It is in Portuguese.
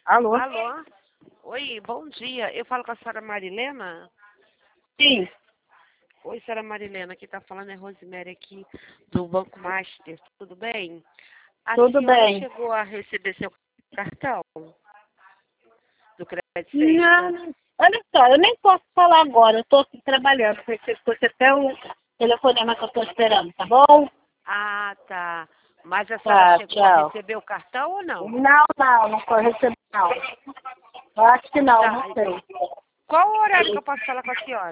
Alô? Alô? Oi, bom dia. Eu falo com a senhora Marilena? Sim. Oi, senhora Marilena. Quem está falando é Rosemary aqui do Banco Master. Tudo bem? A Tudo senhora bem. chegou a receber seu cartão do Crédito Sexta? Não, olha só, eu nem posso falar agora, eu estou aqui trabalhando. Você até o telefonema que eu estou esperando, tá bom? Ah, tá. Mas a senhora Tá, chegou a tchau. receber o cartão ou não? Não foi receber, não. Eu acho que não, Tá. não sei. Qual o horário que eu posso falar com a senhora?